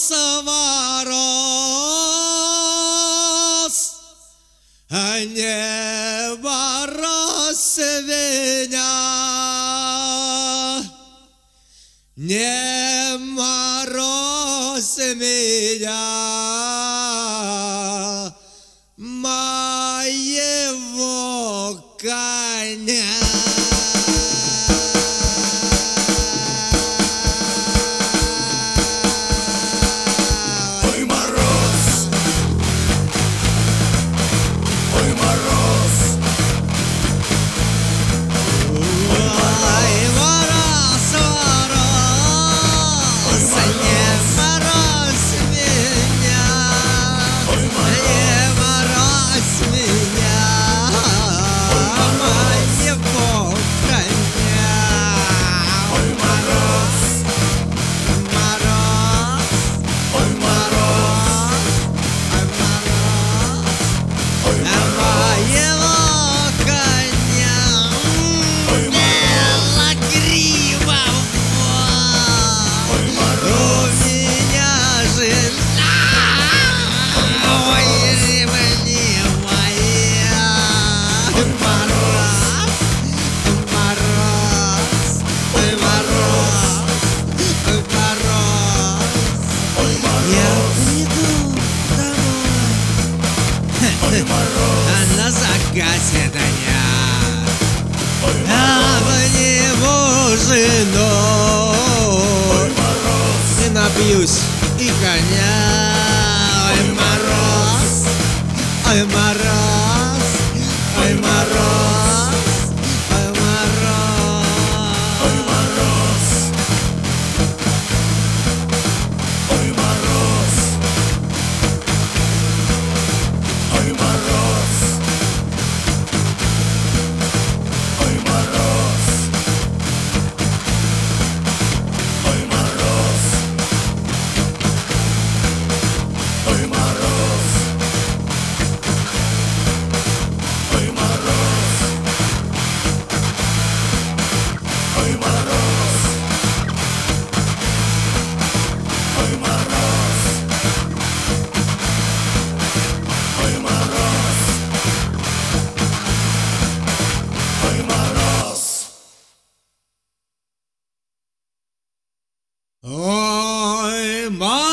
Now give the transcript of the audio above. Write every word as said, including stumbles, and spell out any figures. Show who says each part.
Speaker 1: мороз, а не мороз меня, не мороз меня, моего коня. На закате дня обниму жену и напьюсь и коня. Ой, мороз, ой, мороз, ой, мороз, ой, мороз, ой, мороз, ой, мороз, ой, мороз, ой, мороз, ой, мороз, ой, мороз, ой, мороз, ой, мороз, ой, мороз, ой, мороз, ой, мороз. Ой, мороз.